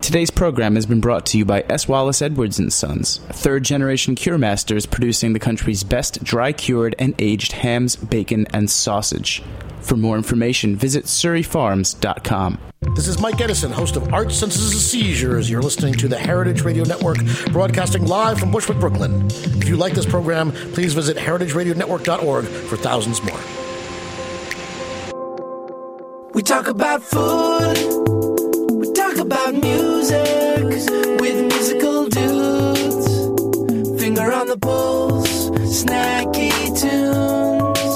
Today's program has been brought to you by S. Wallace Edwards & Sons, third-generation cure masters producing the country's best dry-cured and aged hams, bacon, and sausage. For more information, visit surreyfarms.com. This is Mike Edison, host of Art Senses and Seizures. You're listening to the Heritage Radio Network, broadcasting live from Bushwick, Brooklyn. If you like this program, please visit heritageradionetwork.org for thousands more. We talk about food. We talk about music with musical dudes. Finger on the pulse, snacky tunes.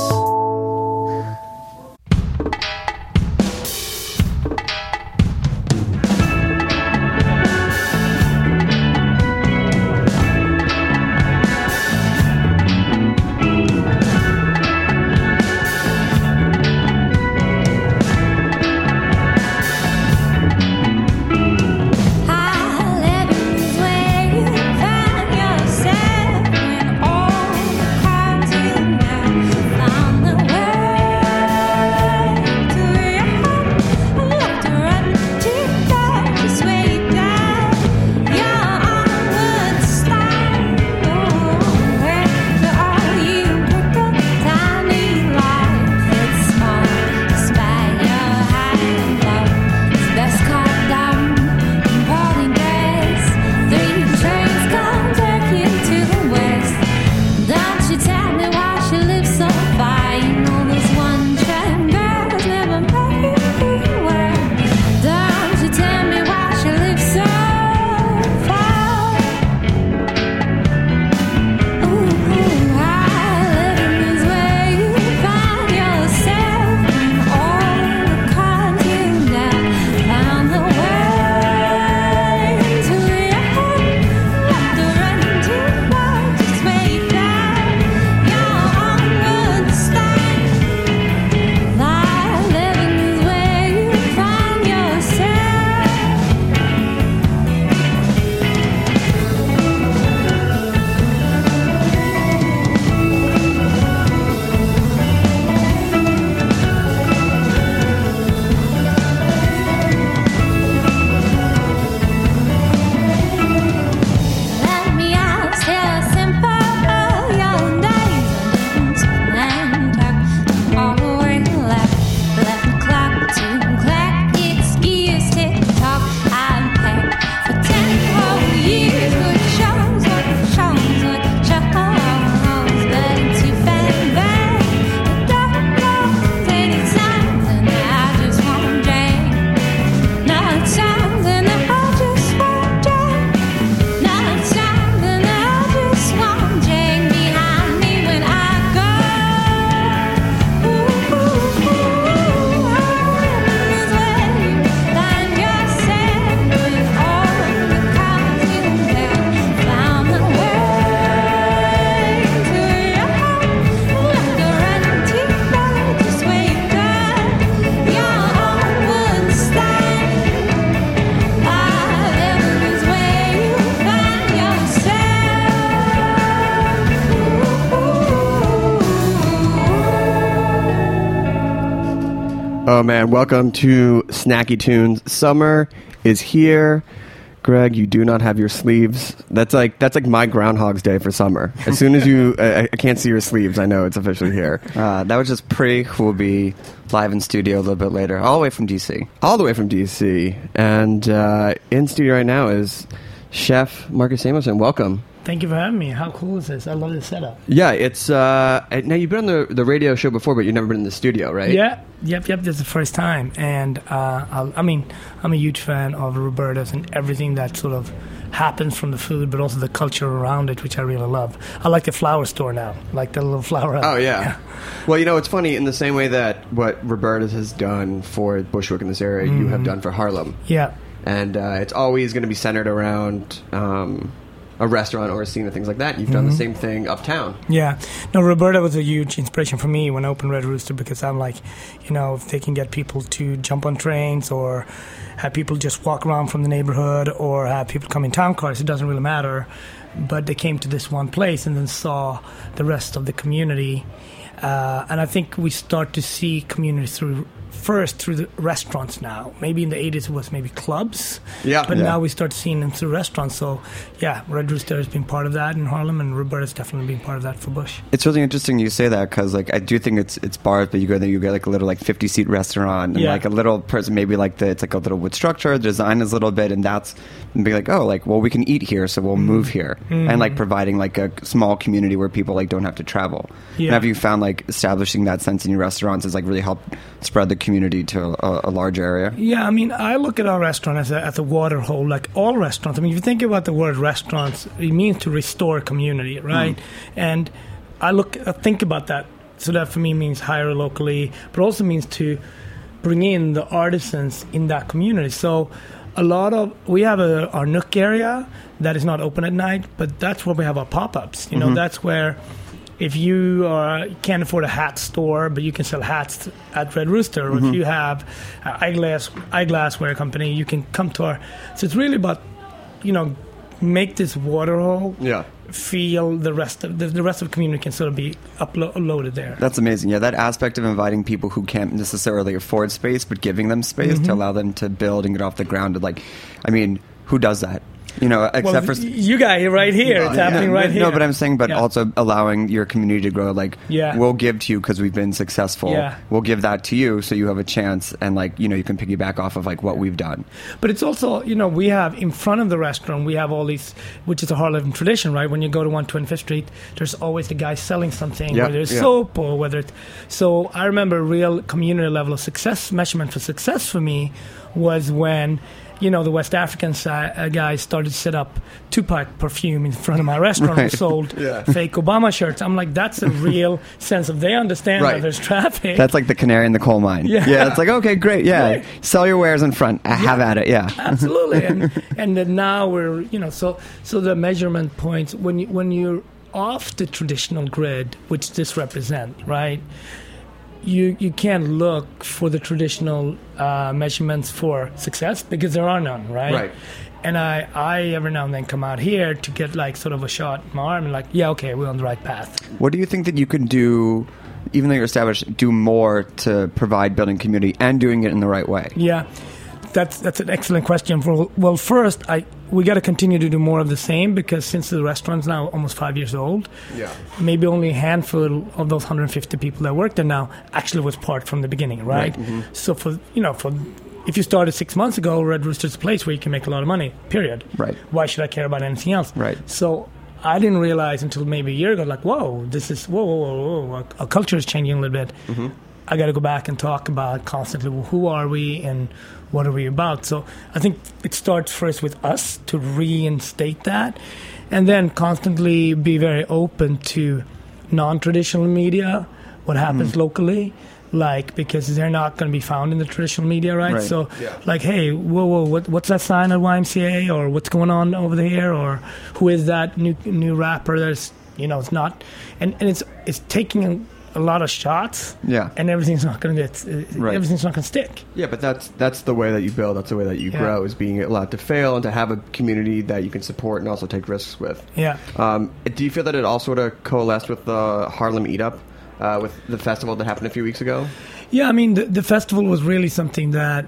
Oh man, welcome to Snacky Tunes. Summer is here. Greg, you do not have your sleeves. That's like my Groundhog's Day for summer. As soon as you, I can't see your sleeves, I know it's officially here. That was just Pri, who will be live in studio a little bit later, all the way from DC. All the way from DC. And in studio right now is Chef Marcus Samuelson. Welcome. Thank you for having me. How cool is this? I love this setup. Yeah, it's... now, you've been on the radio show before, but you've never been in the studio, right? Yeah. Yep. This is the first time. And, I'm a huge fan of Roberta's and everything that sort of happens from the food, but also the culture around it, which I really love. I like the flower store now, like the little flower. Oh, yeah. Well, it's funny, in the same way that what Roberta's has done for Bushwick in this area, you have done for Harlem. Yeah. And it's always going to be centered around... a restaurant or a scene and things like that. You've done the same thing uptown. Yeah. No, Roberta was a huge inspiration for me when I opened Red Rooster, because I'm like, if they can get people to jump on trains or have people just walk around from the neighborhood or have people come in town cars, it doesn't really matter. But they came to this one place and then saw the rest of the community. And I think we start to see community through first through the restaurants now. Maybe in the 80s it was maybe clubs. Yeah. But Yeah. now we start seeing them through restaurants. So, yeah, Red Rooster has been part of that in Harlem, and Roberta's definitely been part of that for Bush. It's really interesting you say that because, like, I do think it's bars, but you go there, you get like a little like 50-seat restaurant and Yeah. like a little person, maybe like it's like a little wood structure, the design is a little bit, and that's and be like, oh, like, well, we can eat here, so we'll move here, and like providing like a small community where people like don't have to travel. Yeah. And have you found like establishing that sense in your restaurants has like really helped spread the community to a large area? Yeah, I mean, I look at our restaurant as a water hole, like all restaurants. I mean, if you think about the word restaurants, it means to restore community, right? And I think about that. So that for me means hire locally, but also means to bring in the artisans in that community. So we have our Nook area that is not open at night, but that's where we have our pop-ups. You know, that's where if you can't afford a hat store, but you can sell hats at Red Rooster, or if you have an eyeglassware company, you can come to our. So it's really about, make this water hole. Yeah. Feel the rest of the community can sort of be uploaded there. That's amazing. Yeah, that aspect of inviting people who can't necessarily afford space, but giving them space to allow them to build and get off the ground. Like, I mean, who does that? Except for you guys right here. It's happening right here. No, but I'm saying, Yeah. also allowing your community to grow. Like, Yeah. we'll give to you because we've been successful. Yeah. We'll give that to you so you have a chance, and like, you can piggyback off of like what we've done. But it's also, we have in front of the restaurant, we have all these, which is a Harlem tradition, right? When you go to 125th Street, there's always the guy selling something, Yeah, whether it's yeah. soap or whether it's. So I remember a real community level of success, measurement for success for me was when, the West African guys started to set up Tupac perfume in front of my restaurant and sold fake Obama shirts. I'm like, that's a real sense of they understand Right. that there's traffic. That's like the canary in the coal mine. Yeah. It's like, okay, great. Yeah. Right. Sell your wares in front. Have at it. Yeah. Absolutely, and then now we're so the measurement points when you're off the traditional grid, which this represents, right? You can't look for the traditional measurements for success because there are none, right? Right. And I every now and then come out here to get like sort of a shot in my arm and like, yeah, okay, we're on the right path. What do you think that you can do, even though you're established, do more to provide building community and doing it in the right way? Yeah, that's an excellent question. Well, first, we got to continue to do more of the same because since the restaurant's now almost 5 years old, maybe only a handful of those 150 people that work there now actually was part from the beginning, right? So if you started 6 months ago, Red Rooster's a place where you can make a lot of money, period. Right. Why should I care about anything else? Right. So I didn't realize until maybe a year ago, like, whoa, our culture is changing a little bit. I got to go back and talk about constantly, well, who are we and what are we about? So I think it starts first with us to reinstate that, and then constantly be very open to non-traditional media, what happens locally, because they're not going to be found in the traditional media, right? So, hey, whoa, what's that sign at YMCA, or what's going on over there, or who is that new rapper? There's, it's not, and it's taking a lot of shots, and everything's not going to everything's not going to stick. Yeah, but that's the way that you build. That's the way that you grow, is being allowed to fail and to have a community that you can support and also take risks with. Yeah. Do you feel that it all sort of coalesced with the Harlem Eat Up, with the festival that happened a few weeks ago? Yeah, I mean, the festival was really something that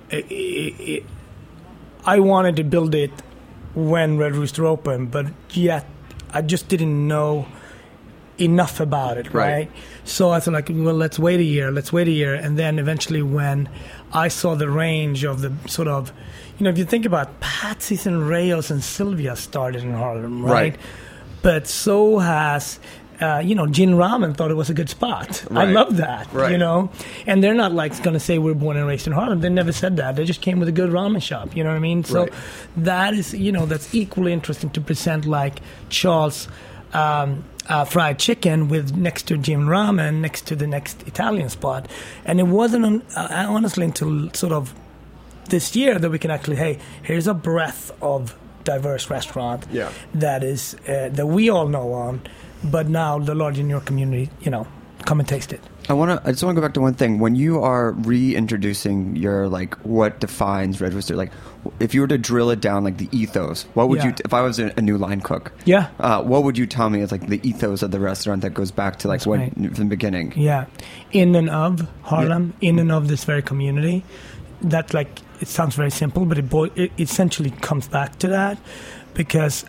I wanted to build it when Red Rooster opened, but yet I just didn't know enough about it, right? So I thought, well, let's wait a year, and then eventually when I saw the range of the sort of, if you think about Patsy's and Rayos and Sylvia started in Harlem, right? But so has Gin Ramen thought it was a good spot. Right. I love that, Right. And they're not like going to say we're born and raised in Harlem. They never said that. They just came with a good ramen shop. You know what I mean? So that is, that's equally interesting to present like Charles fried chicken with next to Jim Ramen, next to the next Italian spot. And it wasn't honestly until sort of this year that we can actually, here's a breadth of diverse restaurant that is that we all know on, but now the larger New York community, come and taste it. I just want to go back to one thing. When you are reintroducing your, like, what defines Red Rooster, like, if you were to drill it down, like, the ethos, what would you, if I was a new line cook, what would you tell me is, like, the ethos of the restaurant that goes back to, like, from the beginning? Yeah. In and of Harlem, in and of this very community, that's, like, it sounds very simple, but it essentially comes back to that because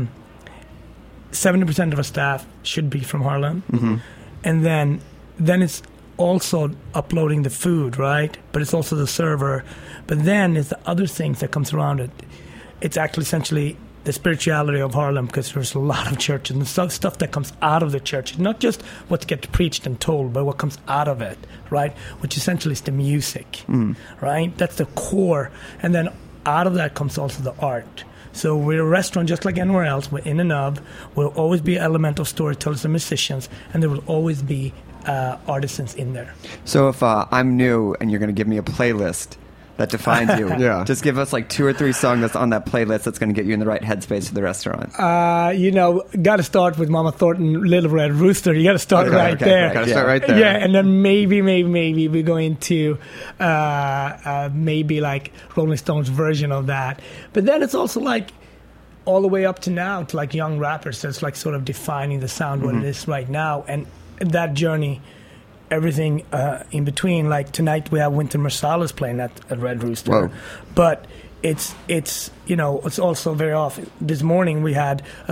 70% of our staff should be from Harlem. Mm-hmm. And then it's also uploading the food, right? But it's also the server. But then it's the other things that comes around it. It's actually essentially the spirituality of Harlem because there's a lot of churches and stuff that comes out of the church. Not just what gets preached and told, but what comes out of it, right? Which essentially is the music, right? That's the core. And then out of that comes also the art. So we're a restaurant just like anywhere else. We're in and of. We'll always be elemental storytellers and musicians, and there will always be artisans in there. So if I'm new and you're going to give me a playlist that defines you, just give us like 2 or 3 songs that's on that playlist that's going to get you in the right headspace for the restaurant. Got to start with Mama Thornton, Little Red Rooster. You got to start there. Got to start right there. Yeah, and then maybe we go into maybe like Rolling Stones version of that. But then it's also like all the way up to now to like young rappers that's like sort of defining the sound what it is right now, and that journey. Everything in between. Like tonight we have Wynton Marsalis playing at Red Rooster. Whoa. But it's it's also very often. This morning we had a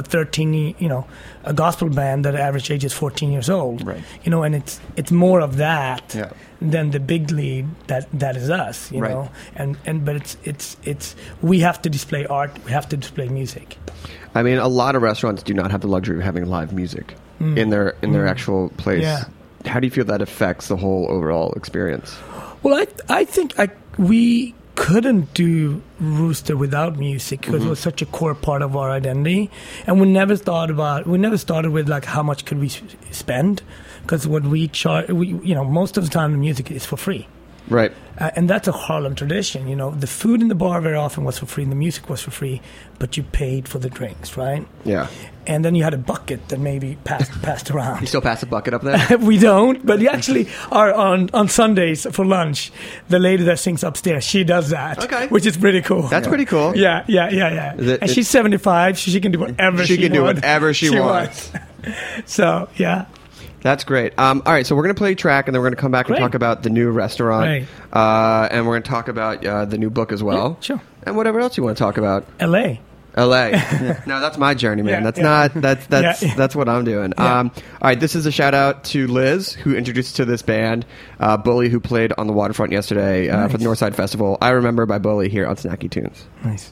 a gospel band that average age is 14 years old. Right. And it's more of that than the big lead that is us. You know. But it's we have to display art. We have to display music. I mean, a lot of restaurants do not have the luxury of having live music in their actual place. Yeah. How do you feel that affects the whole overall experience? Well, I think we couldn't do Rooster without music because it was such a core part of our identity, and we never started with like how much could we spend, because what we charge, most of the time the music is for free. Right. And that's a Harlem tradition. The food in the bar very often was for free and the music was for free, but you paid for the drinks, right? Yeah. And then you had a bucket that maybe passed around. You still pass a bucket up there? We don't, but you actually are on Sundays for lunch. The lady that sings upstairs, she does that. Okay. Which is pretty cool. That's pretty cool. Yeah. And she's 75, so she can do whatever she can do whatever she wants. So, yeah. That's great. All right, so we're going to play a track, and then we're going to come back and talk about the new restaurant. Right. And we're going to talk about the new book as well. Yeah, sure. And whatever else you want to talk about. L.A. No, that's my journey, man. That's what I'm doing. All right, this is a shout out to Liz, who introduced us to this band, Bully, who played on the waterfront yesterday for the Northside Festival. I Remember by Bully here on Snacky Tunes. Nice.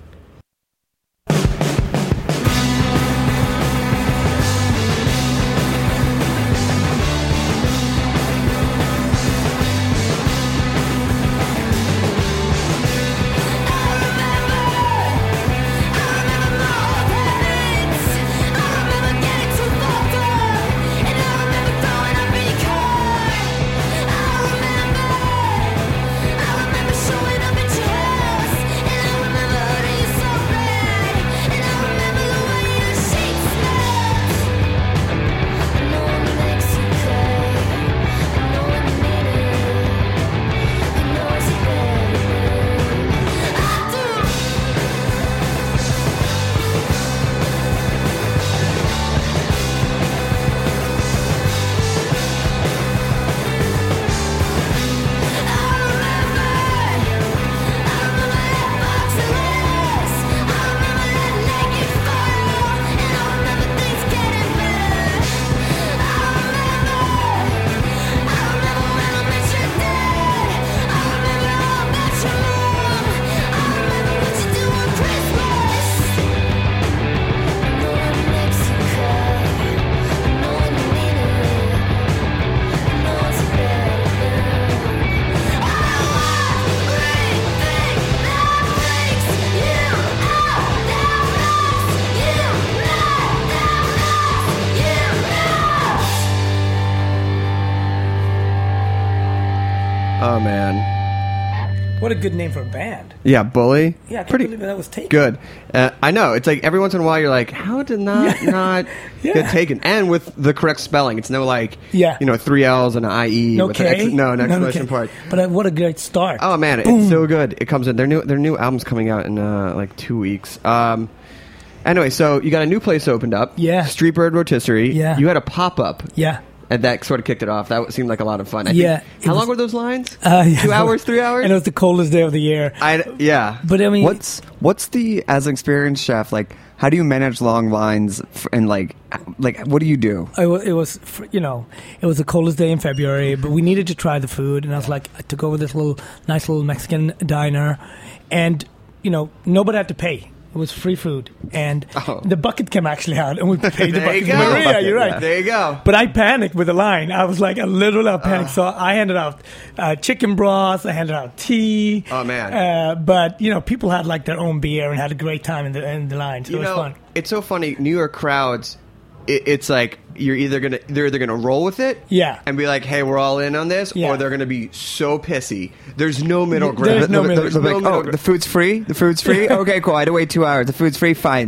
Oh, man. What a good name for a band. Yeah, Bully. Yeah, I can't believe that was taken. Good. I know. It's like every once in a while you're like, how did not get taken? And with the correct spelling. It's no like, 3 L's and an IE. No with K? No exclamation point. But what a great start. Oh, man. Boom. It's so good. It comes in. Their new album's coming out in like 2 weeks. Anyway, so you got a new place opened up. Yeah. Streetbird Rotisserie. Yeah. You had a pop-up. Yeah. And that sort of kicked it off. That seemed like a lot of fun. How long were those lines? 2 hours, 3 hours? And it was the coldest day of the year. But I mean, what's the, as an experienced chef, like, how do you manage long lines and like what do you do? It was the coldest day in February, but we needed to try the food, and I was like, I took over this nice little Mexican diner, and nobody had to pay. It was free food, and the bucket came actually out, and we paid the bucket. Maria, you're right. There you go. But I panicked with the line. I was like, I literally panicked. So I handed out chicken broth. I handed out tea. Oh man! But people had like their own beer and had a great time in the line. So it was fun. It's so funny. New York crowds. It's like they're either gonna roll with it, and be like, "Hey, we're all in on this," or they're gonna be so pissy. There's no middle ground. There's no middle ground. The food's free. The food's free. Okay, cool. I had to wait 2 hours. The food's free. Fine.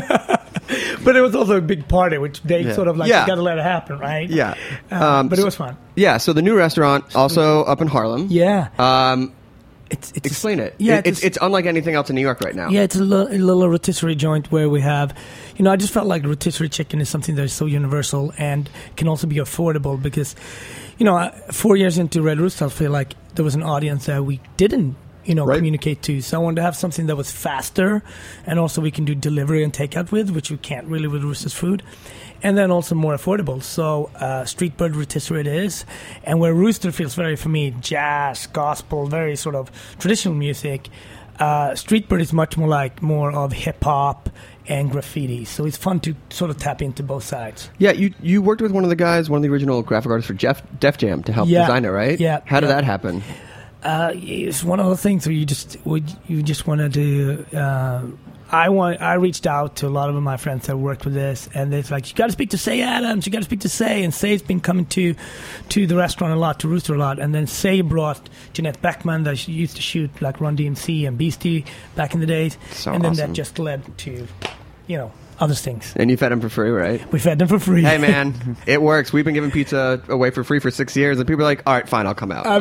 But it was also a big party, which they sort of like got to let it happen, right? Yeah. But it was fun. Yeah. So the new restaurant also up in Harlem. Yeah. Explain it. Yeah, it's unlike anything else in New York right now. Yeah, it's a little rotisserie joint where we have, I just felt like rotisserie chicken is something that is so universal and can also be affordable because, 4 years into Red Rooster, I feel like there was an audience that we didn't, communicate to. So I wanted to have something that was faster, and also we can do delivery and takeout with, which we can't really with Rooster's food. And then also more affordable. So Streetbird Rotisserie it is. And where Rooster feels very, for me, jazz, gospel, very sort of traditional music, Streetbird is much more of hip-hop and graffiti. So it's fun to sort of tap into both sides. Yeah, you worked with one of the original graphic artists for Def Jam to help design it, right? Yeah. How did that happen? It's one of the things where you just wanted to... I reached out to a lot of my friends that worked with this, and they're like, you got to speak to Say Adams, you got to speak to Say, and Say's been coming to the restaurant a lot, to Rooster a lot, and then Say brought Jeanette Beckman that she used to shoot like Run DMC and Beastie back in the days, and then that just led to, other things. And you fed them for free, right? We fed them for free. Hey man, it works. We've been giving pizza away for free for 6 years, and people are like, all right, fine, I'll come out.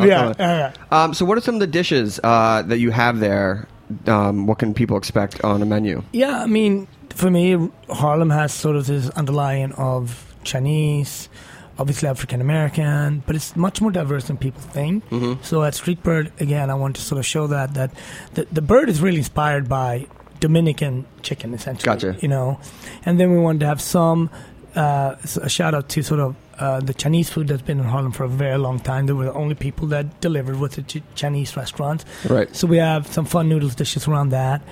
So what are some of the dishes that you have there? What can people expect on a menu? Yeah, I mean, for me, Harlem has sort of this underlying of Chinese, obviously African American, but it's much more diverse than people think. Mm-hmm. So at Streetbird, again, I want to sort of show that the bird is really inspired by Dominican chicken, essentially. Gotcha. And then we wanted to have some a shout out to sort of the Chinese food that's been in Harlem for a very long time. They were the only people that delivered with the Chinese restaurants. Right. So we have some fun noodles dishes around that.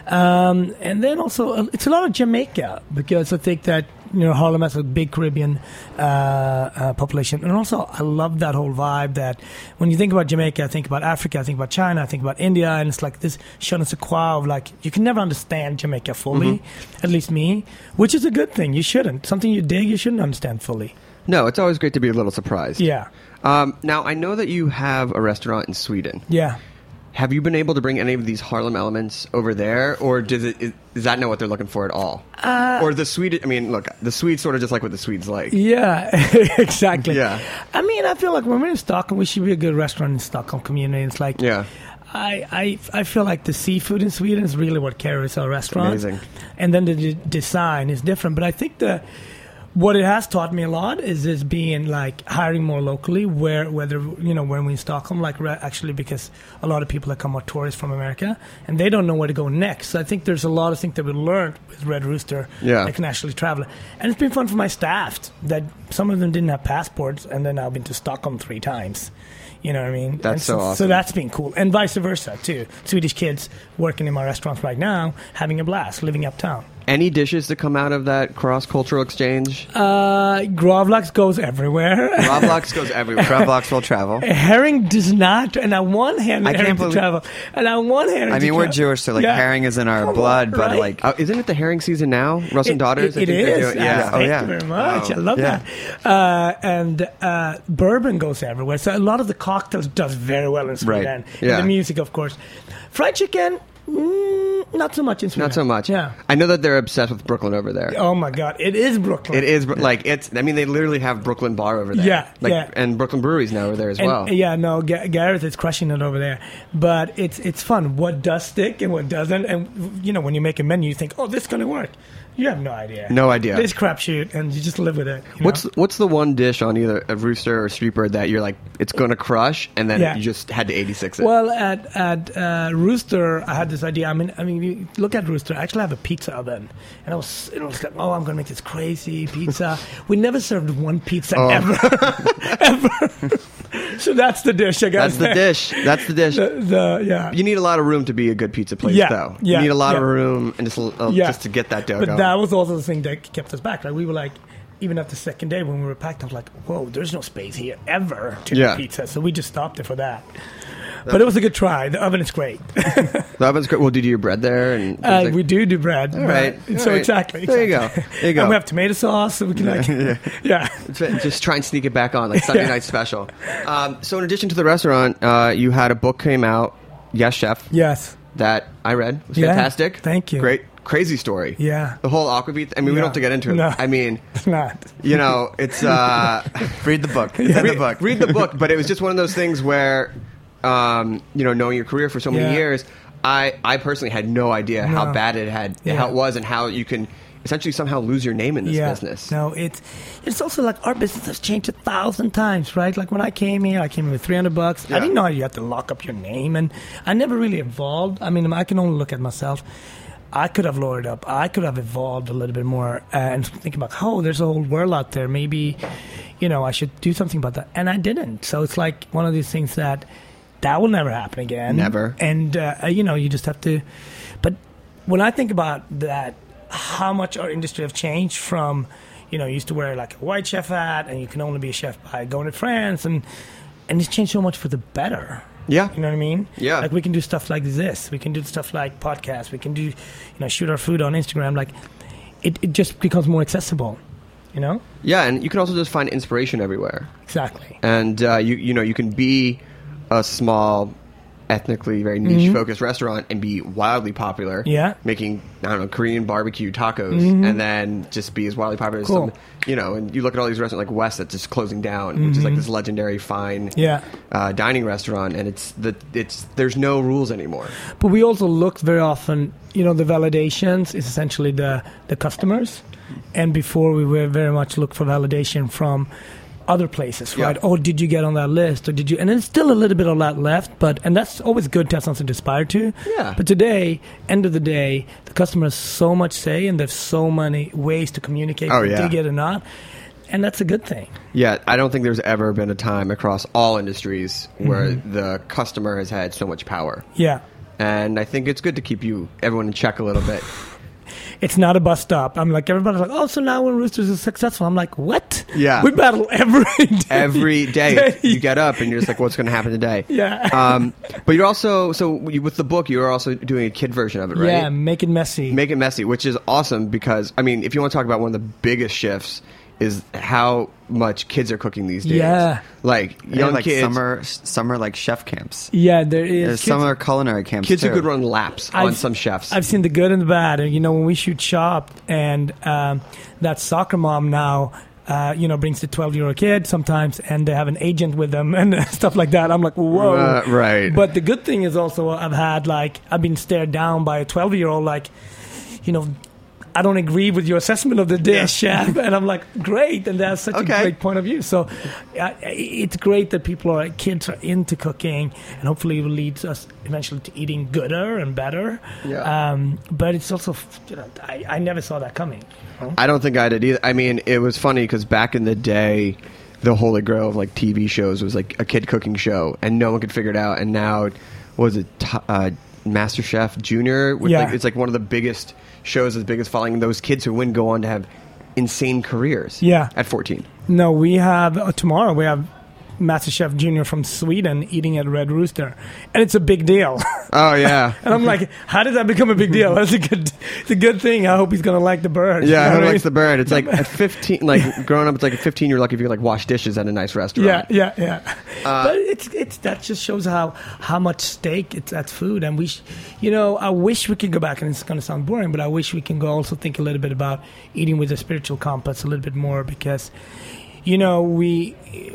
And then also, it's a lot of Jamaica, because I think that, Harlem has a big Caribbean population. And also, I love that whole vibe that when you think about Jamaica, I think about Africa, I think about China, I think about India, and it's like this je ne sais quoi of like, you can never understand Jamaica fully, at least me, which is a good thing. You shouldn't. Something you dig, you shouldn't understand fully. No, it's always great to be a little surprised. Yeah. Now, I know that you have a restaurant in Sweden. Yeah. Have you been able to bring any of these Harlem elements over there, or does that know what they're looking for at all? Or the Swede? I mean, look, the Swedes sort of just like what the Swedes like. Yeah, exactly. Yeah. I mean, I feel like when we're in Stockholm, we should be a good restaurant in Stockholm community. It's like, yeah. I feel like the seafood in Sweden is really what carries our restaurant. Amazing. And then the design is different, but I think what it has taught me a lot is this being like hiring more locally, when we're in Stockholm, like actually, because a lot of people that come are tourists from America and they don't know where to go next. So I think there's a lot of things that we learned with Red Rooster that can actually travel. And it's been fun for my staff that some of them didn't have passports, and then I've been to Stockholm 3 times. You know what I mean? That's so awesome. So that's been cool. And vice versa, too. Swedish kids working in my restaurants right now, having a blast, living uptown. Any dishes that come out of that cross-cultural exchange? Gravlax goes everywhere. Gravlax goes everywhere. Gravlax will travel. Herring does not, and I want herring to travel. And I want herring to travel. We're Jewish, so herring is in our blood, but right? Isn't it the herring season now? Russ and Daughters? It is. Yeah. Thank you very much. I love that. And bourbon goes everywhere. So a lot of the cocktails does very well in Sweden. Right. And the music, of course. Fried chicken, not so much in Sweden. Not so much. Yeah. I know that they're obsessed with Brooklyn over there. Oh my God, it is Brooklyn. It is they literally have Brooklyn Bar over there. Yeah. And Brooklyn Brewery's now over there as well. Yeah, no, Gareth is crushing it over there. But it's fun. What does stick and what doesn't, and when you make a menu, you think, oh, this is going to work. You have no idea. No idea. This crapshoot, and you just live with it. What's the one dish on either a Rooster or Street Bird that you're like, it's going to crush, and then you just had to 86 it? Well, at Rooster, I had this idea. I mean, you look at Rooster. I actually have a pizza oven, and it was like, oh, I'm going to make this crazy pizza. We never served one pizza ever. So that's the dish. That's the dish. That's the dish. You need a lot of room to be a good pizza place, though. You need a lot of room and just to get that dough going. That was also the thing that kept us back. Like we were like, even after the second day when we were packed, I was like, whoa, there's no space here ever to do pizza. So we just stopped it for that. But it was a good try. The oven is great. The oven's great. Well, do you do your bread there? And we do bread. All right. Exactly. There you go. And we have tomato sauce, so we can just try and sneak it back on, like Sunday night special. So in addition to the restaurant, you had a book came out, Yes Chef. Yes. That I read. It was fantastic. Thank you. Great. Crazy story. Yeah. The whole aquavit. We don't have to get into it. No, it's not. It's read the book. Read the book. But it was just one of those things where, knowing your career for so many years, I personally had no idea how bad it how it was, and how you can essentially somehow lose your name in this business. No, it's also like our business has changed 1,000 times, right? Like when I came here with $300. I didn't know you had to lock up your name, and I never really evolved. I mean, I can only look at myself. I could have lowered up. I could have evolved a little bit more and think about, there's a whole world out there. Maybe, I should do something about that. And I didn't. So it's like one of these things that will never happen again. Never. And, you just have to. But when I think about that, how much our industry have changed from, you used to wear like a white chef hat and you can only be a chef by going to France. And it's changed so much for the better. Yeah. You know what I mean? Yeah. Like we can do stuff like this. We can do stuff like podcasts. We can do, shoot our food on Instagram. Like it just becomes more accessible, Yeah, and you can also just find inspiration everywhere. Exactly. And you can be a small, ethnically very niche focused restaurant and be wildly popular. Yeah. Making Korean barbecue tacos and then just be as wildly popular as some. And you look at all these restaurants like West that's just closing down, which is like this legendary fine dining restaurant, and there's no rules anymore. But we also look very often, the validations is essentially the customers, and before we were very much look for validation from other places, right? Oh, did you get on that list, or did you? And there's still a little bit of that left, and that's always good to have something to aspire to. Yeah. But today, end of the day, the customer has so much say, and there's so many ways to communicate dig it or not, and that's a good thing. Yeah, I don't think there's ever been a time across all industries where the customer has had so much power. Yeah. And I think it's good to keep everyone in check a little bit. It's not a bus stop. I'm like, everybody's like, oh, so now when Roosters is successful, I'm like, what? Yeah. We battle every day. Every day. You get up and you're just like, what's going to happen today? Yeah. But you're also, with the book, you're also doing a kid version of it, right? Yeah, Make It Messy. Make It Messy, which is awesome because, if you want to talk about one of the biggest shifts is how much kids are cooking these days. Yeah. Like young kids. Summer like chef camps. Yeah, there is. There's summer culinary camps Kids too. who could run laps on some chefs. I've seen the good and the bad. And, when we shoot Shop and that soccer mom now, brings the 12-year-old kid sometimes and they have an agent with them and stuff like that. I'm like, whoa. Right. But the good thing is also I've been stared down by a 12-year-old I don't agree with your assessment of the dish, chef. And I'm like, great. And that's such a great point of view. So it's great that kids are into cooking, and hopefully it will lead us eventually to eating gooder and better. Yeah. But it's also, I never saw that coming. I don't think I did either. It was funny because back in the day, the holy grail of TV shows was like a kid cooking show, and no one could figure it out. And now, MasterChef Junior. With it's like one of the biggest shows, the biggest following. Those kids who win go on to have insane careers. Yeah. At 14. No, we have tomorrow. We have MasterChef Junior from Sweden eating at Red Rooster, and it's a big deal. Oh yeah. And I'm like, how did that become a big deal? It's a good thing. I hope he's gonna like the bird. Yeah, who likes the bird? It's like at 15, like growing up, it's like at 15, you're lucky if you can like wash dishes at a nice restaurant. Yeah. But it's that just shows how much stake it's at food, and I wish we could go back, and it's gonna sound boring, but I wish we can go also think a little bit about eating with a spiritual compass a little bit more, because we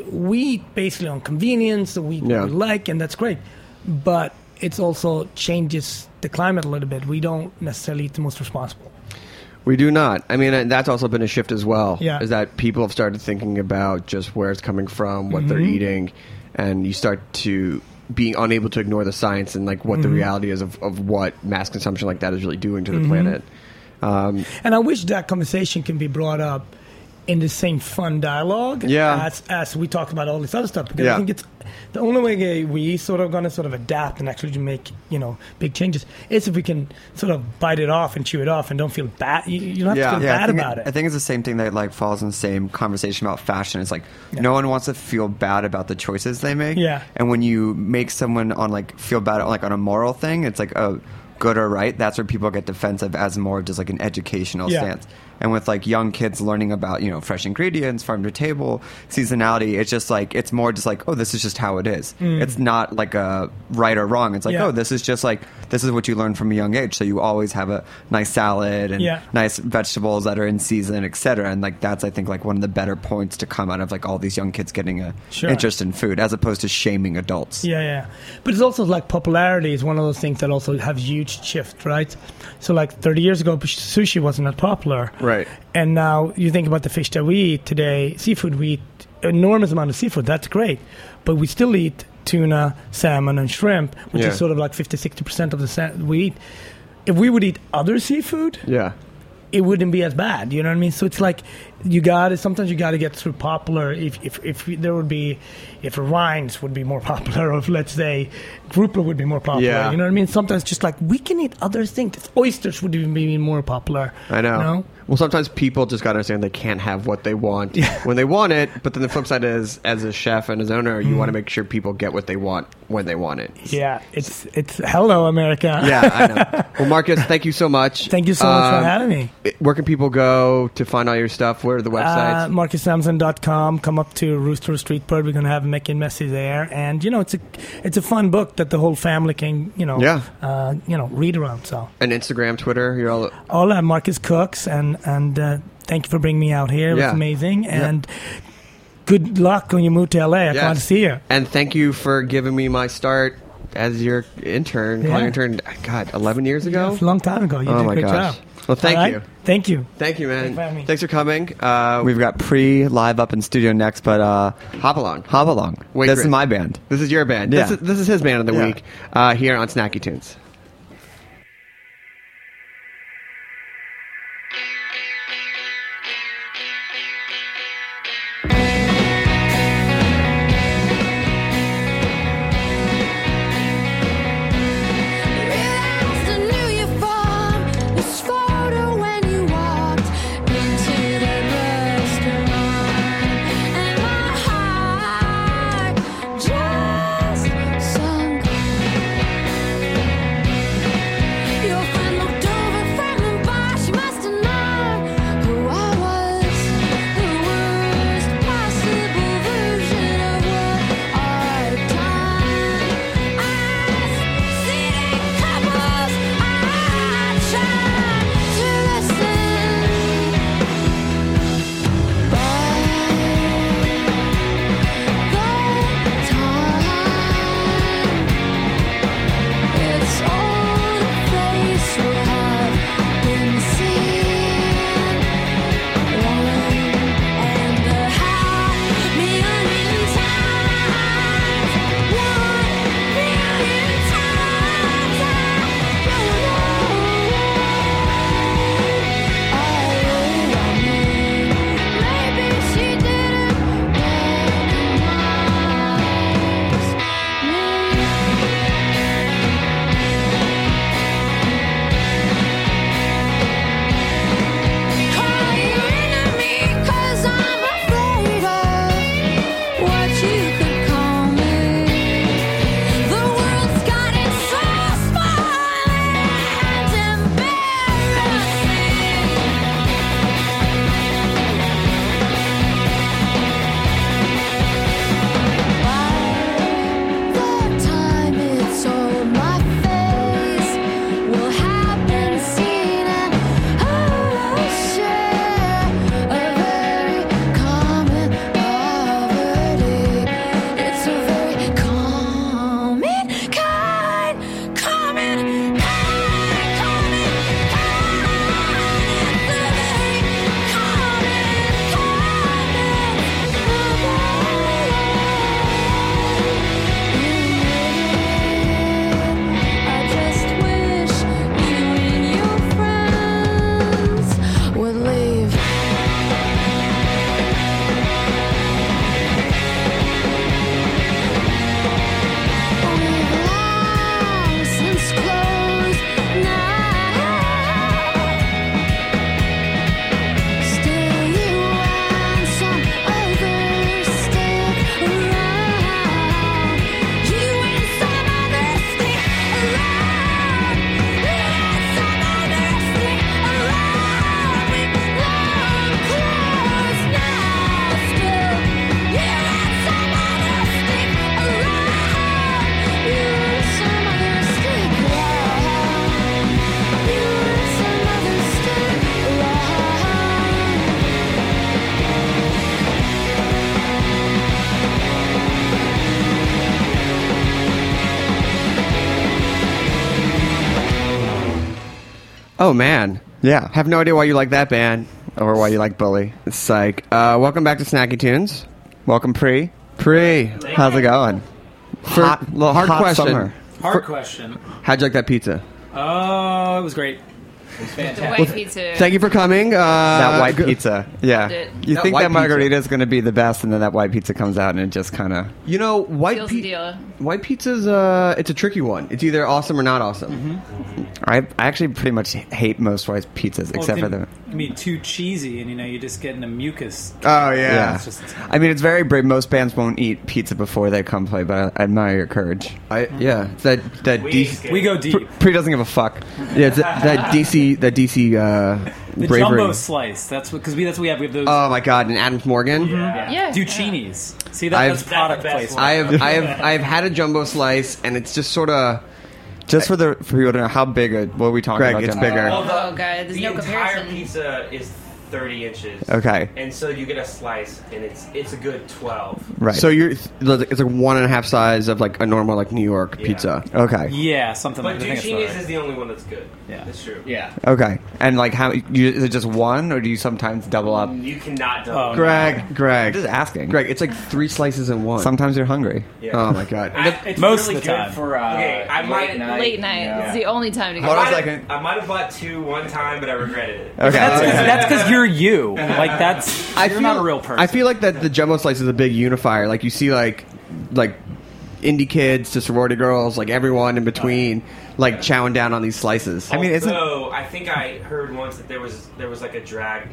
eat basically on convenience, we like, and that's great. But it also changes the climate a little bit. We don't necessarily eat the most responsible. We do not. I mean, that's also been a shift as well. Yeah. Is that people have started thinking about just where it's coming from, what they're eating, and you start to be unable to ignore the science and like what the reality is of what mass consumption like that is really doing to the planet. And I wish that conversation can be brought up in the same fun dialogue as we talk about all this other stuff, because I think it's the only way we sort of going to sort of adapt and actually make big changes is if we can sort of bite it off and chew it off and don't feel bad. You don't have to feel bad about it. I think it's the same thing that like falls in the same conversation about fashion. It's like no one wants to feel bad about the choices they make. Yeah. And when you make someone on like feel bad like on a moral thing, it's like good or right, that's where people get defensive as more just like an educational stance. And with like young kids learning about fresh ingredients, farm to table, seasonality, it's just like it's more just like, oh, this is just how it is. It's not like a right or wrong. It's like, oh, this is just like this is what you learn from a young age. So you always have a nice salad and nice vegetables that are in season, etc. And like that's I think like one of the better points to come out of like all these young kids getting a interest in food as opposed to shaming adults. Yeah. But it's also like popularity is one of those things that also have huge shift, right? So like 30 years ago, sushi wasn't that popular. Right. And now you think about the fish that we eat today, seafood, we eat enormous amount of seafood. That's great. But we still eat tuna, salmon, and shrimp, which is sort of like 50-60% of the we eat. If we would eat other seafood, it wouldn't be as bad. You know what I mean? So it's like sometimes you got to get through popular. If there would be, if rinds would be more popular, or if let's say grouper would be more popular. Yeah. You know what I mean? Sometimes just like we can eat other things. Oysters would even be more popular. I know. You know? Well, sometimes people just got to understand they can't have what they want when they want it. But then the flip side is, as a chef and as owner, you want to make sure people get what they want when they want it. Yeah, it's hello, America. Yeah, I know. Well, Marcus, thank you so much. Thank you so much for having me. Where can people go to find all your stuff? Where are the websites? MarcusSamson.com. Come up to Rooster Street Bird. We're going to have Making Messy there. And, it's a fun book that the whole family can, read around. So. And Instagram, Twitter, you're all Marcus Cooks. And thank you for bringing me out here. It was amazing. And good luck when you move to LA. I can't see you. And thank you for giving me my start as your intern. God, 11 years ago? Yeah, a long time ago. You did a great job. Well, thank you. Thank you. Thank you, man. Thanks for coming. We've got live up in studio next, but Hop Along. This is my band. This is your band. Yeah. This is his band of the week here on Snacky Tunes. Oh, man. Yeah. Have no idea why you like that band. Or why you like Bully. Psych. Welcome back to Snacky Tunes. Welcome, Pri. How's it going? Hard question. Summer. Hard question. How'd you like that pizza? Oh, it was great. It was fantastic. The white pizza. Thank you for coming. That white pizza. Yeah. You think white that margarita is going to be the best, and then that white pizza comes out, and it just kind of... You know, white Seals the deal. White pizza's it's a tricky one. It's either awesome or not awesome. I actually pretty much hate most white pizzas, except for the... I mean, too cheesy, and you just get into mucus. Oh, yeah. It's just, I mean, it's very brave. Most bands won't eat pizza before they come play, but I admire your courage. It's that We go deep. Pri doesn't give a fuck. Yeah, it's that DC The bravery. jumbo slice. That's what we have. We have those. Oh my god! And Adams Morgan. Yeah. Duccini's. See, that's product placement. I've had a jumbo slice, and it's just sort of. Just for people to know how big. What are we talking Greg, about? it's jumbo? bigger. Oh god, there's no comparison. The entire pizza is 30 inches. Okay. And so you get a slice, and it's a good 12. Right. So it's like 1.5 size of like a normal like New York pizza. Okay. Yeah, something But like that. Duccini's is the only one that's good. Yeah. That's true. Yeah. Okay. And like how is it just one, or do you sometimes double up? You cannot double. Greg, I'm just asking. Greg, it's like 3 slices in one. Sometimes you're hungry. Yeah. Oh my god. It's Most really of the time. good for I might Late night. It's the only time to go. Hold on a second. I might have bought 2 one time, but I regretted it. Okay. That's because you're you. Like you're not a real person. I feel like that the jumbo slice is a big unifier. Like you see like indie kids to sorority girls, like everyone in between, like chowing down on these slices. I mean, Although, I think I heard once that there was like a drag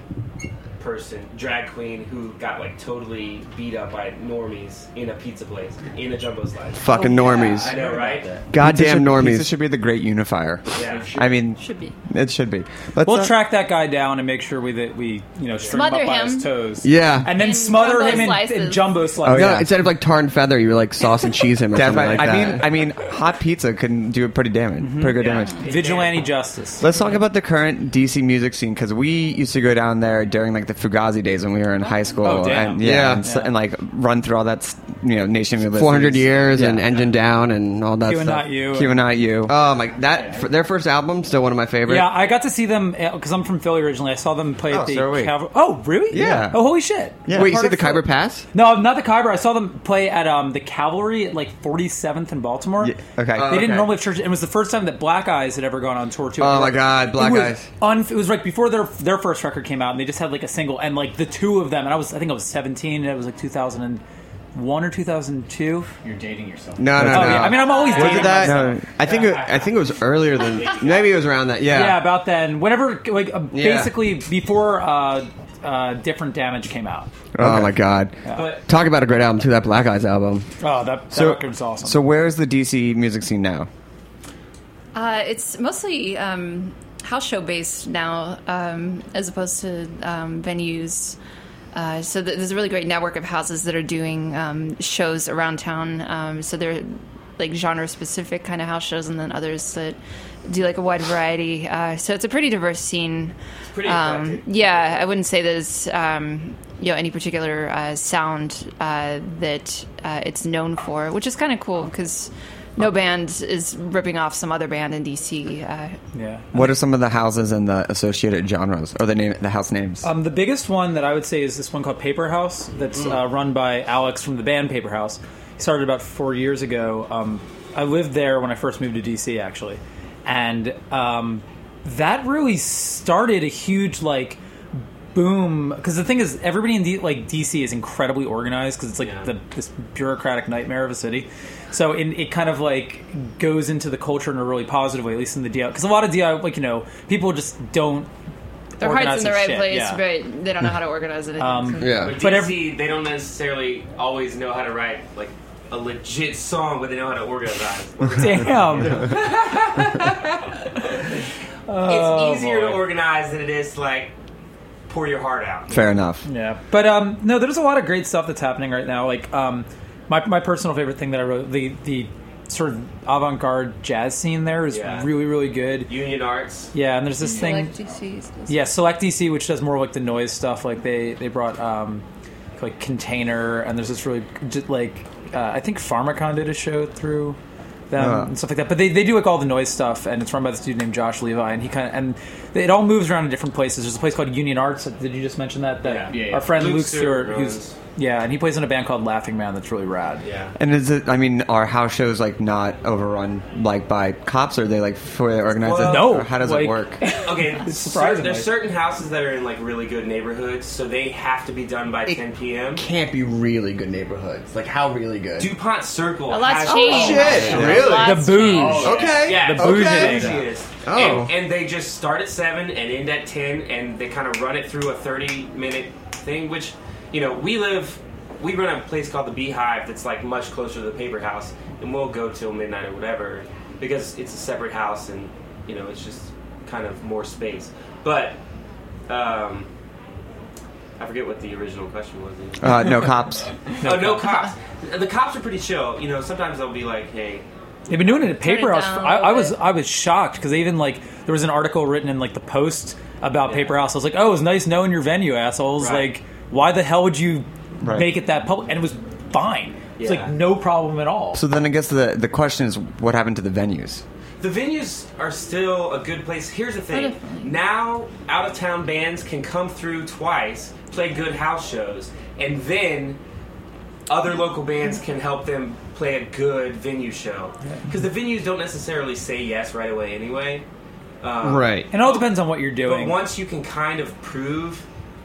queen who got like totally beat up by normies in a pizza place in a jumbo slice. Fucking normies. I know, right? Goddamn normies. Pizza should be the great unifier. Yeah. I mean, Should be. it should be. We'll track that guy down and make sure we string him Smother up by him. his toes. Yeah. And then In smother jumbo him in slices. jumbo slices. Oh, No, yeah. instead of like tar and feather, you like sauce and cheese him or something like that. I mean, hot pizza can do pretty good damage. Vigilante justice. Let's talk about the current DC music scene, because we used to go down there during like the Fugazi days when we were in high school. Oh, damn. And like run through all that, Nation of Ulysses. 400 Years and Yeah. Engine Down and all that Q and stuff. not you. Q and Not You. Oh my! Their first album still one of my favorites. Yeah, I got to see them because I'm from Philly originally. I saw them play at the so are we. Oh, really? Yeah. Oh, holy shit. Yeah. Wait, you Part see the of Philly. Khyber Pass? No, not the Khyber. I saw them play at the Cavalry at like 47th in Baltimore. Yeah, okay. They didn't okay. normally have church. It was the first time that Black Eyes had ever gone on tour too. Oh my God, Black Eyes. Eyes. It was right before their first record came out, and they just had like a single, and like the two of them. And I think I was 17, and it was like 2001 or 2002. You're dating yourself. No. Yeah. I mean, I'm always Was dating it that? myself. I think it was earlier than. Maybe it was around that. Yeah. Yeah, about then. Whenever, basically before Different Damage came out. Oh my God. But Talk about a great album too. That Black Eyes album. Oh, that record's awesome. So where's the DC music scene now? It's mostly house show based now, as opposed to venues. So there's a really great network of houses that are doing shows around town. So they're like genre specific kind of house shows, and then others that do like a wide variety. So it's a pretty diverse scene. it's pretty eclectic. Yeah, I wouldn't say there's any particular sound that it's known for, which is kind of cool because no band is ripping off some other band in DC. Yeah. What are some of the houses and the associated genres, or the house names? The biggest one that I would say is this one called Paper House that's run by Alex from the band Paper House. He started about 4 years ago. I lived there when I first moved to DC, actually. And that really started a huge, boom. Because the thing is, everybody in DC is incredibly organized because it's this bureaucratic nightmare of a city. So it kind of goes into the culture in a really positive way, at least in the DIY. Because a lot of DIY, people just don't. Their heart's in the right shit. place, Yeah. but they don't know how to organize it. Yeah. But DC, they don't necessarily always know how to write a legit song, but they know how to organize. Damn. It's easier to organize than it is to pour your heart out. Fair enough. Yeah, but no, there's a lot of great stuff that's happening right now. My personal favorite thing that I wrote, the sort of avant-garde jazz scene there is really, really good. Union Arts. Yeah, and there's this thing. Select DC, which does more the noise stuff. They brought Container, and there's this really I think Pharmacon did a show through them and stuff like that. But they do like all the noise stuff, and it's run by this dude named Josh Levi, and it all moves around in different places. There's a place called Union Arts. Did you just mention that? Our friend Luke Stewart, who's and he plays in a band called Laughing Man that's really rad. Yeah. And is it? I mean, are house shows like not overrun like by cops? Or are they like fully organized? No. Or how does it work? Okay, there's certain houses that are in like really good neighborhoods, so they have to be done by 10 p.m. Can't be really good neighborhoods. Like how really good? DuPont Circle. A lot's has changed. Shit, really? The Bouge. Okay. Yeah, The Bouge okay. is. Oh. And they just start at 7 and end at 10, and they kind of run it through a 30-minute thing, which, we run a place called the Beehive that's like much closer to the Paper House, and we'll go till midnight or whatever, because it's a separate house, and, it's just kind of more space. But, I forget what the original question was. No cops. No cops. The cops are pretty chill. Sometimes they'll be like, hey... They've been doing it at Paper House. Down I was shocked because they even there was an article written in the Post about Paper House. I was like, oh, it was nice knowing your venue, assholes. Right. Like, why the hell would you make it that public? And it was fine. It's no problem at all. So then I guess the question is, what happened to the venues? The venues are still a good place. Here's the thing. Now, out-of-town bands can come through twice, play good house shows, and then other local bands can help them play a good venue show. Because the venues don't necessarily say yes right away anyway. Right. And it all depends on what you're doing. But once you can kind of prove,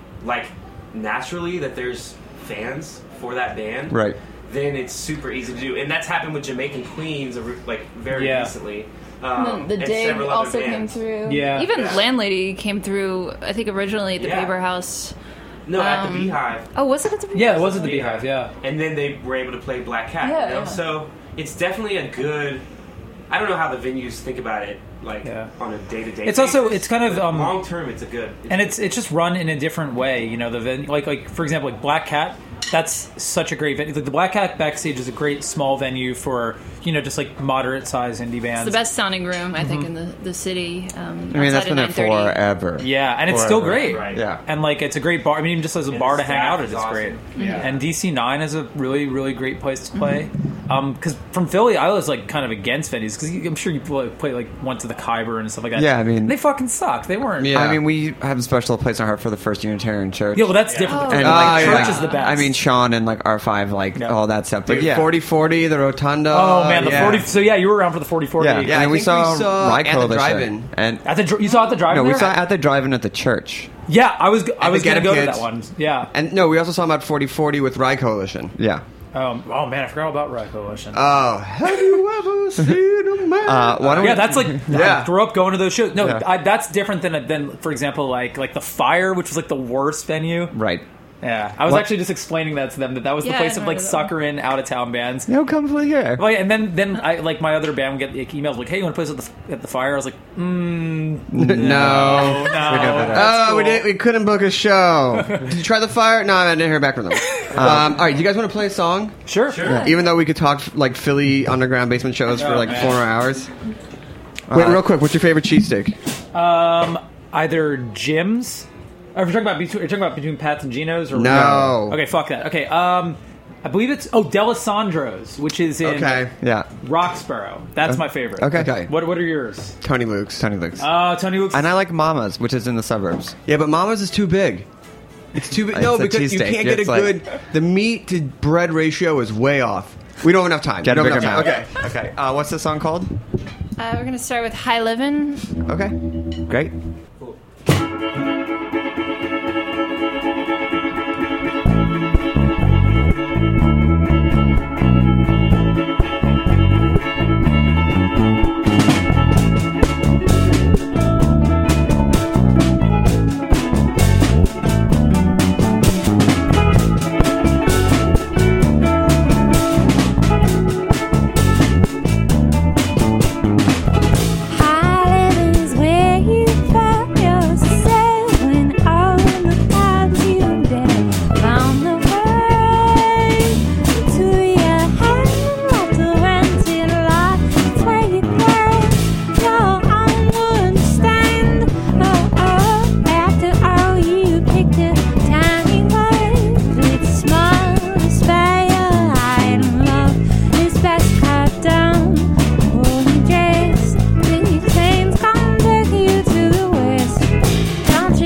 naturally that there's fans for that band, Right. then it's super easy to do. And that's happened with Jamaican Queens, very recently. The Dig also came through. Yeah. Even Landlady came through, I think, originally at the Paper House. No, at the Beehive. Oh, was it at the Beehive? Yeah, it was at the Beehive, yeah. And then they were able to play Black Cat. Yeah. So it's definitely a good... I don't know how the venues think about it, on a day-to-day It's basis. also, it's kind of... long-term, it's a good... And it's just run in a different way, the venue. Like for example, Black Cat, that's such a great venue. The Black Cat backstage is a great small venue for, just moderate-sized indie bands. It's the best sounding room, I think, in the city. I mean, that's been there forever. Yeah, and it's still great. Right. Yeah. And it's a great bar. I mean, even just as a bar to hang out at, is it's awesome. great. Yeah. And DC9 is a really, really great place to play. Because from Philly, I was kind of against venues because I'm sure you went to the Khyber and stuff like that. Yeah, I mean, they fucking suck. They weren't. Yeah. I mean, we have a special place in our heart for the First Unitarian Church. Yeah, well, that's different. And church is the best. I mean, Sean and R5, all that stuff. But Dude, 4040, the Rotunda. Oh man, the 40. So yeah, you were around for the 4040. Yeah, and we saw Rye at the Coalition. drive-in. And you saw at the drive-in. No, we there? saw at the drive-in at the church. Yeah, I was going to Get 'em go to Kids. that one. Yeah. And no, we also saw him at 4040 with Rye Coalition. Yeah. Oh man, I forgot about Rye Coalition. Oh, have you ever seen a man? Why don't we, that's I grew up going to those shows. No, Yeah. that's different than for example, like the Fire, which was the worst venue. Right. Yeah, I was actually just explaining that to them that was the place of sucker in out of town bands. No, come play here. Well, yeah, and then I my other band would get emails hey, you want to play us at the Fire? I was like, no. Cool. We couldn't book a show. Did you try the Fire? No, I didn't hear back from them. All right, do you guys want to play a song? Sure. Yeah. Even though we could talk Philly underground basement shows for 4 more hours. Wait, real quick, what's your favorite cheesesteak? Either Jim's. Are you talking about between Pat's and Gino's? Or No. Okay, fuck that. Okay, I believe it's D'Alessandro's, which is in Roxborough. That's my favorite. Okay. What are yours? Tony Luke's. Tony Luke's. Tony Luke's. And I like Mama's, which is in the suburbs. Yeah, but Mama's is too big. It's too big. No, It's a because you cheesesteak. can't get It's a good... The meat to bread ratio is way off. We don't have enough time. Get a We don't bigger have mouth. enough time. Okay. What's the song called? We're going to start with High Livin'. Okay. Great. High living is where you find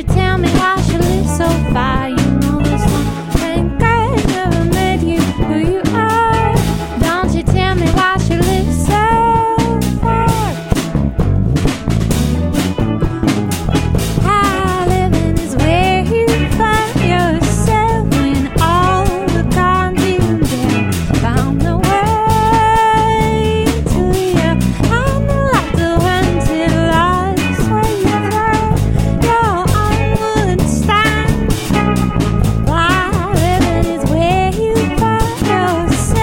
tell me why she lives so far? You know this one thing God never made you who you are. Don't you tell me why she lives so far? High living is where you find yourself when all the cards you dealt found the way to you. I'm like the one till I swear you fly your onward stand. High living is where you find yourself.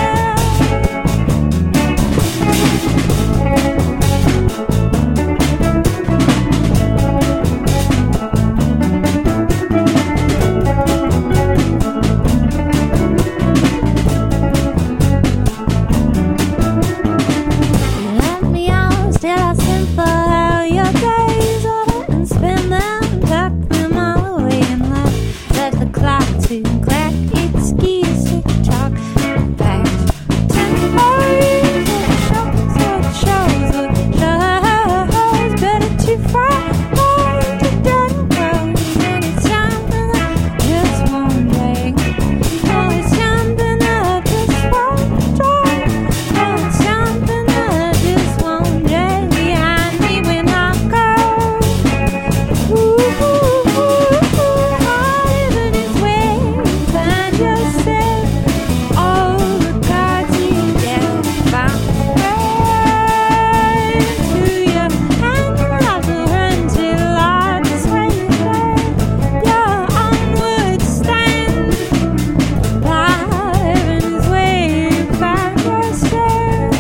You let me out, still I simple how your days over and spend them, tuck them all away and let the clock to crack its gears, tick tock, back shows better too far to done grows, and it's something that just won't break. Oh, it's something that just won't drag. Oh, it's something that just won't drag behind me when I go. Living is where you find yourself. All the cards you dealt found way to you, and you love to run till I just wait your onward stand. Living is where you find yourself.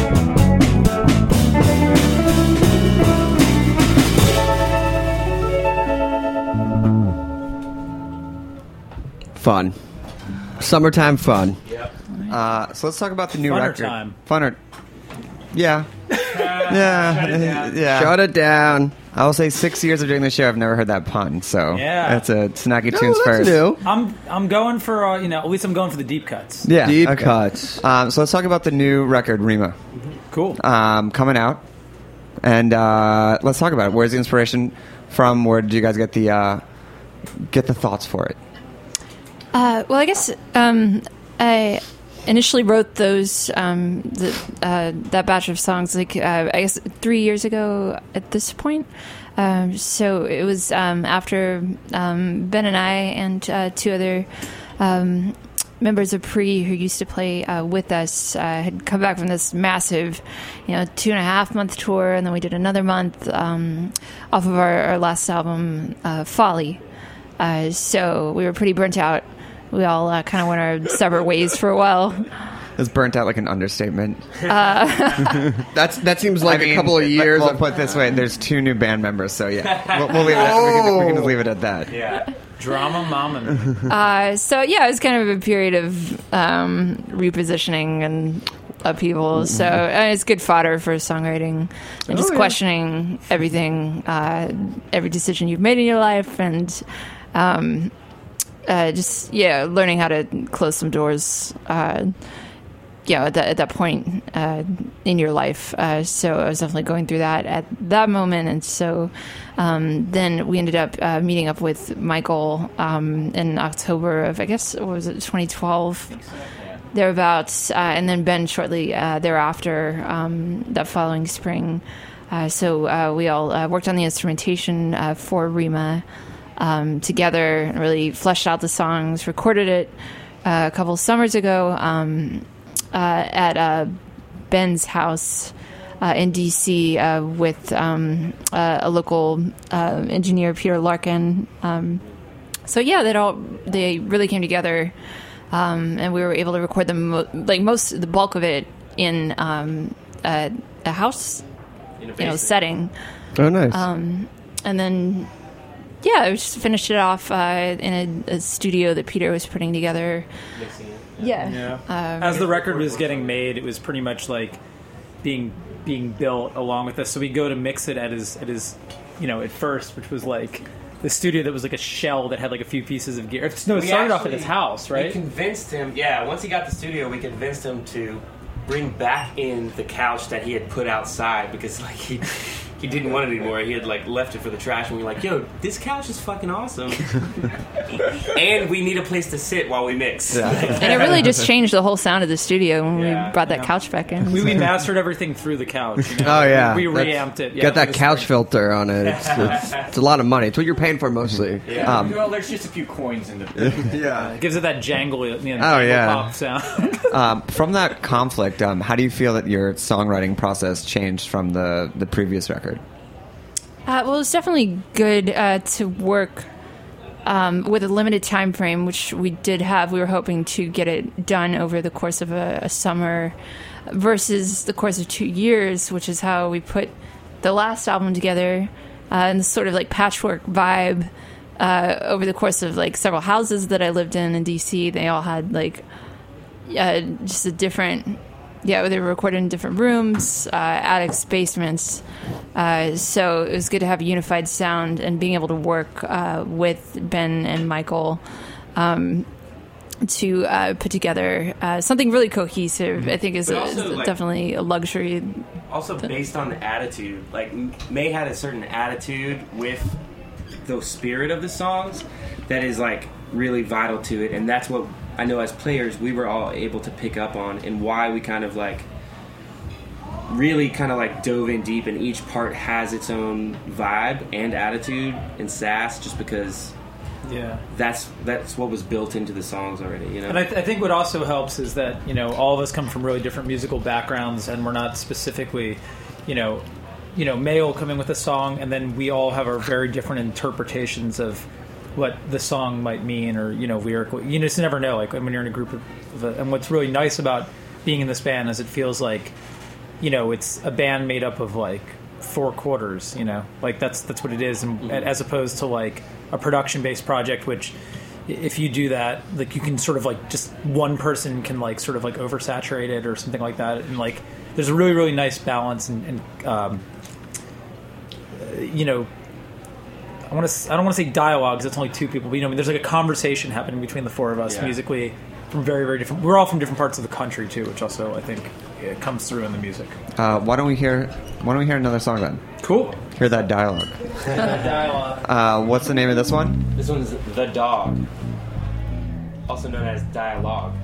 Fun. Summertime fun. So let's talk about the new Funner record. time. Funner. Yeah. Yeah. Shut it down. I will say 6 years of doing the show, I've never heard that pun. So Yeah. that's a Snacky Tunes that's first. new. I'm going for at least I'm going for the deep cuts. Yeah. Deep okay. cuts. So let's talk about the new record, Rima, Cool. coming out, and let's talk about it. Where's the inspiration from? Where did you guys get the thoughts for it? Well, I guess I initially wrote those that batch of songs I guess 3 years ago at this point. So it was after Ben and I and two other members of Pre who used to play with us had come back from this massive 2.5 month tour, and then we did another month off of our last album, Folly. So we were pretty burnt out. We all kind of went our separate ways for a while. It's burnt out like an understatement. That seems like a couple of years. We'll put it this way: there's 2 new band members, so yeah, we'll leave it. We can just leave it at that. Yeah. Drama mama. So yeah, it was kind of a period of repositioning and upheaval. So it's good fodder for songwriting and just questioning everything, every decision you've made in your life, and just learning how to close some doors. At that point in your life. So I was definitely going through that at that moment. And so then we ended up meeting up with Michael in October of, I guess, what was it, 2012? Thereabouts. And then Ben shortly thereafter, that following spring. So we all worked on the instrumentation for Rima together and really fleshed out the songs, recorded it a couple summers ago at Ben's house in DC with a local engineer, Peter Larkin. They really came together, and we were able to record them the bulk of it in a house, setting. Oh, nice. And then we just finished it off in a studio that Peter was putting together. Yeah. As the record was getting made, it was pretty much like being built along with us. So we go to mix it at his at first, which was like the studio that was like a shell that had like a few pieces of gear. No, it started off at his house, right? We convinced him. Yeah, once he got the studio, we convinced him to bring back in the couch that he had put outside because like he he didn't want it anymore. He had like left it for the trash, and we were like, "Yo, this couch is fucking awesome." And we need a place to sit while we mix. Yeah. And it really just changed the whole sound of the studio when we brought that couch back in. We mastered everything through the couch. You know? Oh yeah, we reamped it. Get that couch filter on it. It's a lot of money. It's what you're paying for mostly. Yeah. Well, there's just a few coins in the. Yeah, it gives it that jangly, pop sound. From that conflict, how do you feel that your songwriting process changed from the previous record? Well, it's definitely good to work with a limited time frame, which we did have. We were hoping to get it done over the course of a summer versus the course of 2 years, which is how we put the last album together, and this sort of like patchwork vibe over the course of like several houses that I lived in DC. They all had like just a different... Yeah, they were recorded in different rooms, attics, basements. So it was good to have a unified sound and being able to work with Ben and Michael to put together something really cohesive. I think is definitely a luxury. Also based on the attitude. Like, May had a certain attitude with the spirit of the songs that is, like, really vital to it. And that's what I know as players we were all able to pick up on, and why we kind of like really kind of like dove in deep, and each part has its own vibe and attitude and sass, just because that's what was built into the songs already, you know. And I think what also helps is that, you know, all of us come from really different musical backgrounds, and we're not specifically, you know, May will come in with a song, and then we all have our very different interpretations of what the song might mean, or, you know, lyrically. You just never know, like, when you're in a group and what's really nice about being in this band is it feels like, you know, it's a band made up of, like, 4 quarters, you know? Like, that's what it is, and as opposed to, like, a production-based project, which, if you do that, like, you can sort of, like, just one person can, like, sort of, like, oversaturate it or something like that, and, like, there's a really, really nice balance, and you know, I don't want to say dialogue because it's only 2 people, but, you know, I mean, there's like a conversation happening between the 4 of us musically from very, very different. We're all from different parts of the country too, which also I think it comes through in the music. Why don't we hear another song then? Cool. Hear that dialogue. Dialogue. What's the name of this one? This one's The Dog, also known as Dialogue.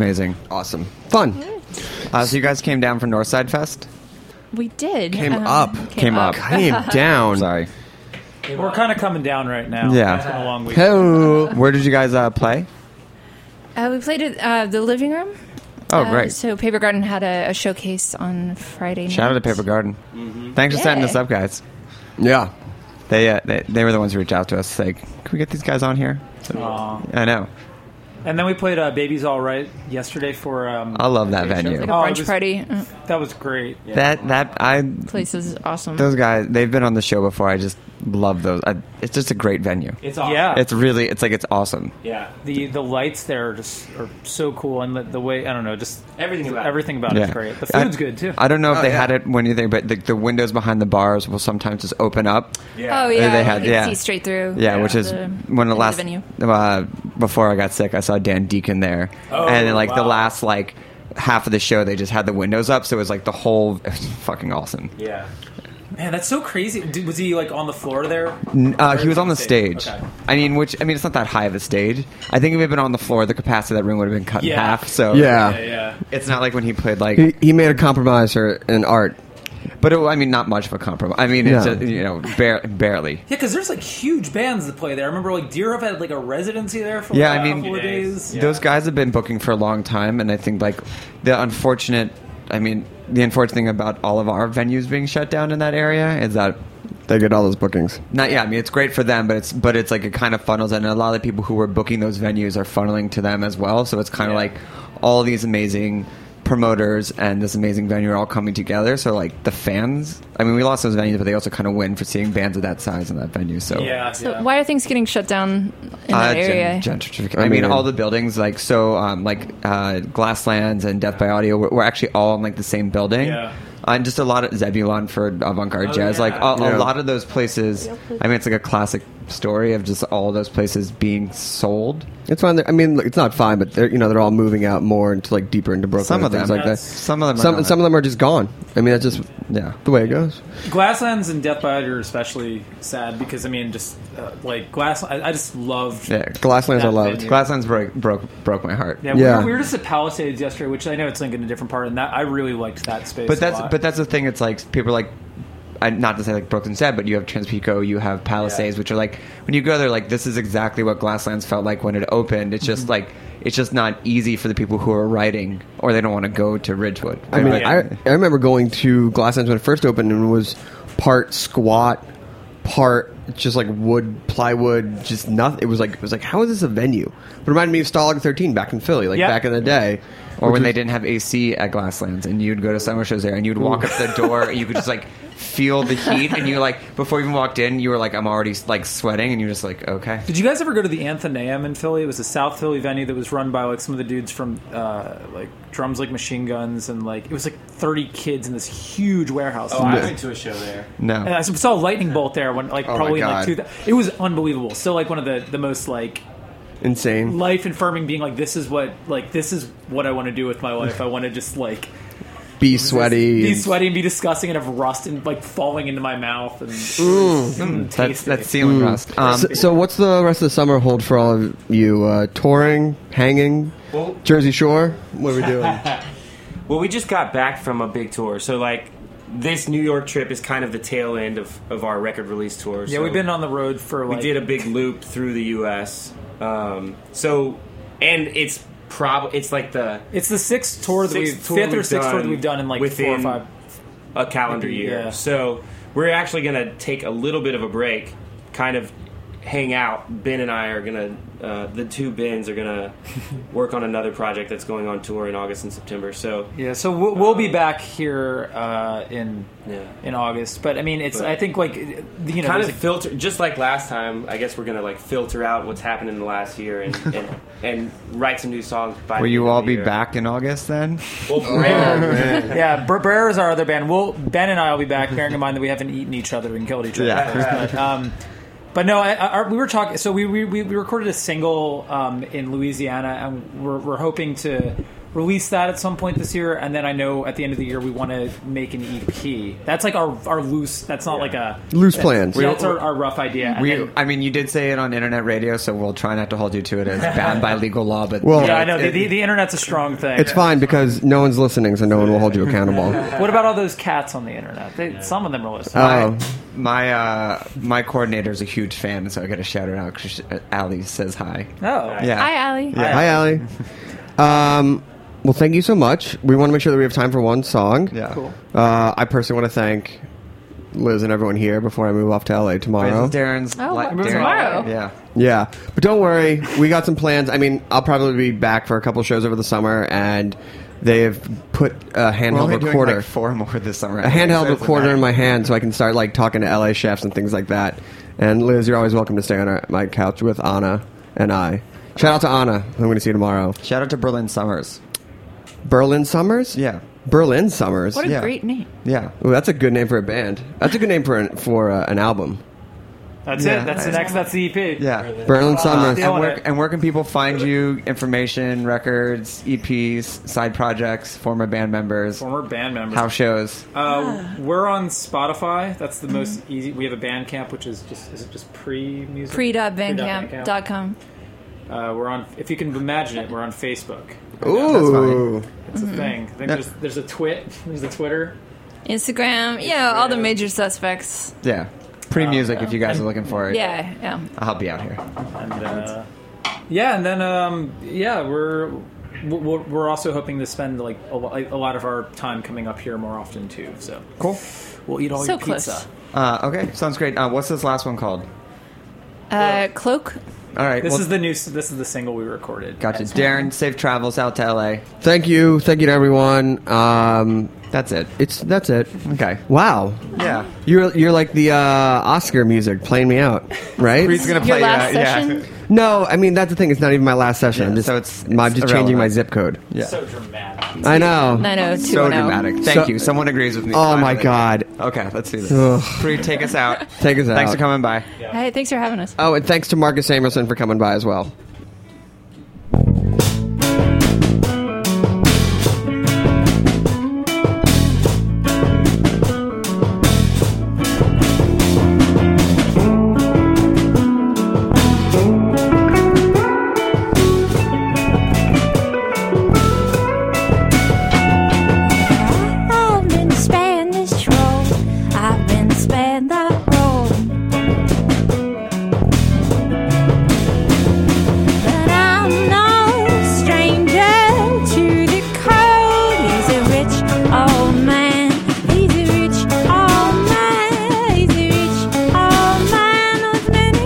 Amazing. Awesome. Fun. So you guys came down for Northside Fest? We did. Came up. Came up. Came down. Sorry. We're kind of coming down right now. Yeah. It's been a long week. Where did you guys play? We played at the living room. Oh, great. So Paper Garden had a showcase on Friday night. Shout out to Paper Garden. Thanks for setting this up, guys. Yeah. They were the ones who reached out to us, like, can we get these guys on here? So, I know. And then we played Baby's All Right yesterday for... I love that venue. Like a brunch party. That was great. Place is awesome. Those guys, they've been on the show before. I just love those. It's just a great venue. It's awesome. Yeah. It's awesome. Yeah. The lights there are so cool, and the way, I don't know, just everything about it's great. The food's good too. I don't know if they had it when you think, but the windows behind the bars will sometimes just open up. Yeah. Oh yeah. You can see straight through. Yeah, which is when the last before I got sick, I saw Dan Deacon there, and then the last half of the show they just had the windows up, so it was it was fucking awesome. Yeah. Man, that's so crazy. Was he on the floor there? He was on the stage. Okay. It's not that high of a stage. I think if he had been on the floor, the capacity of that room would have been cut in half. So yeah. It's not like when he played he made a compromise in art. But not much of a compromise. It's just, barely. Yeah, because there's huge bands that play there. I remember Deer Hoof had a residency there for a couple of days. Those guys have been booking for a long time, and I think the unfortunate thing about all of our venues being shut down in that area is that they get all those bookings. It's great for them, but it's it kind of funnels, and a lot of the people who were booking those venues are funneling to them as well. So it's kind of all these amazing promoters and this amazing venue are all coming together. So the fans, we lost those venues, but they also kind of win for seeing bands of that size in that venue. So why are things getting shut down in that area? Gentrification. All the buildings Glasslands and Death by Audio were actually all in the same building. Yeah. And just a lot of Zebulon for avant-garde jazz. A lot of those places, it's a classic story of just all those places being sold. It's fine. It's not fine, but they're all moving out more into deeper into Brooklyn. Some of them, that. Some of them are just gone. That's just the way it goes. Glasslands and Death by Audio are especially sad because Glass. I just loved. Yeah, Glasslands I loved. Glasslands broke my heart. Yeah, we were just at Palisades yesterday, which I know it's in a different part, and that I really liked that space. But that's the thing. It's people are not to say Brooklyn said, but you have Transpico, you have Palisades, which are when you go there, this is exactly what Glasslands felt like when it opened. It's just it's just not easy for the people who are writing, or they don't want to go to Ridgewood. I remember going to Glasslands when it first opened, and it was part squat, part just wood, plywood, just nothing. It was how is this a venue? It reminded me of Stalag 13 back in Philly, back in the day. Or when they didn't have AC at Glasslands, and you'd go to summer shows there, and you'd walk up the door, and you could just feel the heat, and you before you even walked in, you were I'm already sweating, and you're just okay. Did you guys ever go to the Athenaeum in Philly? It was a South Philly venue that was run by some of the dudes from Drums Like Machine Guns, and it was 30 kids in this huge warehouse. Oh, I went to a show there. No, and I saw Lightning Bolt there when probably in 2000. It was unbelievable. Still one of the most insane, life affirming, being this is what I want to do with my life. I want to just be sweaty, and be disgusting, and have rust and falling into my mouth, and that's ceiling rust. So what's the rest of the summer hold for all of you? Touring, hanging, Jersey Shore. What are we doing? Well, we just got back from a big tour, so this New York trip is kind of the tail end of our record release tour. Yeah, so we've been on the road for we did a big loop through the U.S. And it's it's the fifth or sixth tour that we've done in within 4 or 5 a calendar year. Yeah. So we're actually going to take a little bit of a break, kind of hang out. Ben and I are going to, the two Bens are going to work on another project that's going on tour in August and September. So so we'll be back here in August. But I think kind of filter, just like last time. I guess we're going to filter out what's happened in the last year and write some new songs. Will you all be back in August then? Well, Brer is our other band. Ben and I will be back, bearing in mind that we haven't eaten each other and killed each other. Yeah. But no, we were talking. So we recorded a single in Louisiana, and we're hoping to release that at some point this year, and then I know at the end of the year we want to make an EP. That's like our loose. That's not like a loose plans. That's our rough idea. And then, I mean, you did say it on internet radio, so we'll try not to hold you to it as bound by legal law. But yeah, I know the internet's a strong thing. It's fine because no one's listening, so no one will hold you accountable. What about all those cats on the internet? Some of them are listening. My coordinator is a huge fan, so I got to shout her out because Allie says hi. Oh, yeah. Hi, Allie. Yeah. Hi, Allie. Well, thank you so much. We want to make sure that we have time for one song. Yeah. Cool. I personally want to thank Liz and everyone here before I move off to LA tomorrow. Darren's tomorrow. Yeah. Yeah. But don't worry. We got some plans. I mean, I'll probably be back for a couple shows over the summer, and they have put a handheld recorder. Doing like 4 more this summer. A handheld recorder in my hand so I can start like talking to LA chefs and things like that. And Liz, you're always welcome to stay on my couch with Anna and I. Shout out to Anna, who I'm going to see tomorrow. Shout out to Berlin Summers. Berlin Summers? Yeah. Berlin Summers. What a great name. Yeah. Ooh, that's a good name for a band. That's a good name for an album. That's it. That's the next. That's the EP. Yeah. Berlin Summers. And where can people find you? Information, records, EPs, side projects, former band members. House shows. We're on Spotify. That's the most easy. We have a Bandcamp, which is just pre-music? Pre.bandcamp.com. We're on. If you can imagine it, we're on Facebook. Ooh. It's a thing. I think there's a There's a Twitter. Instagram. Yeah, all the major suspects. Yeah. Pre-music if you guys are looking for it. Yeah. I'll help you out here. And then we're also hoping to spend like a lot of our time coming up here more often too. So cool. We'll eat all your pizza. Okay, sounds great. What's this last one called? Cloak. All right. This is the single we recorded. Gotcha. Darren, safe travels out to LA. Thank you to everyone. That's it. That's it. Okay. Wow. Yeah. You're like the Oscar music playing me out, right? Who's gonna play your last session? Yeah. No, I mean that's the thing. It's not even my last session. Yeah, I'm just changing my zip code. Yeah. So dramatic. I know. 90210. So dramatic. Thank you. Someone agrees with me. Oh finally. my god. Okay, let's do this. Ugh. Pre, take us out. Take us out. Thanks for coming by. Hey, thanks for having us. Oh, and thanks to Marcus Samuelson for coming by as well. I've been Spanish roll. I've been Spanish roll. But I'm no stranger to the cold. He's a rich old man. He's a rich old man. He's a rich old man with many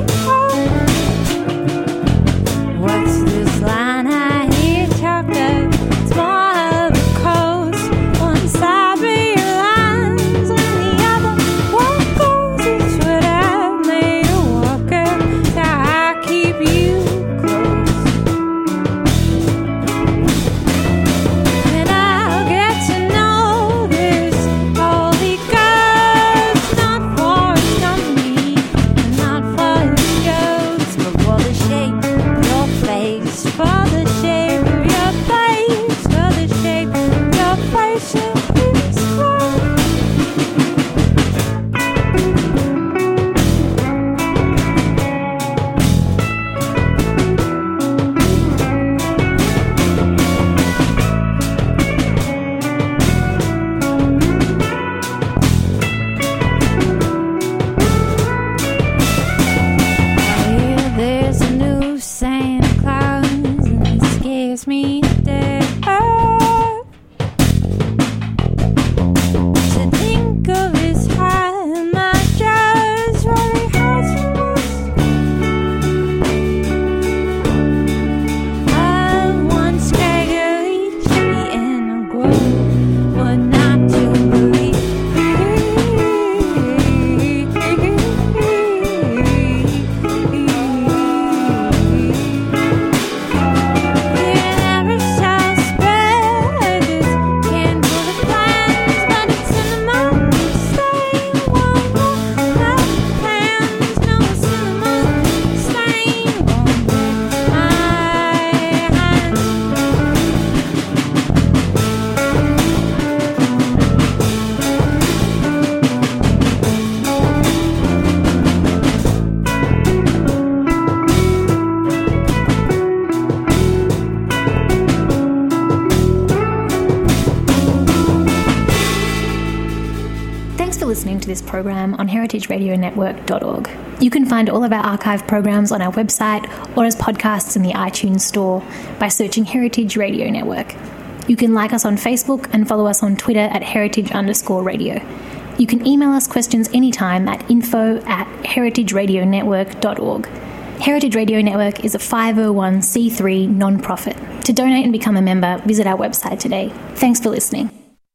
holes. What's this line I hear talked of? It's more of a coast. One side lines and the other what goes. It's what I made a walker. It's how I keep you close. And I'll get to know this holy ghost. Not for his company, and not for his ghosts, but for the shape of your face, for the shape of your face, for the shape of your face and his clothes. There's a new Santa Claus and it scares me to death. To think of his high, my just very hard to I once gradually tree in a grove, but not to believe. You never Thanks for listening to this program on heritageradionetwork.org. You can find all of our archive programs on our website or as podcasts in the iTunes store by searching Heritage Radio Network. You can like us on Facebook and follow us on Twitter at heritage_radio. You can email us questions anytime at info@heritageradionetwork.org. Heritage Radio Network is a 501c3 non-profit. To donate and become a member, visit our website today. Thanks for listening.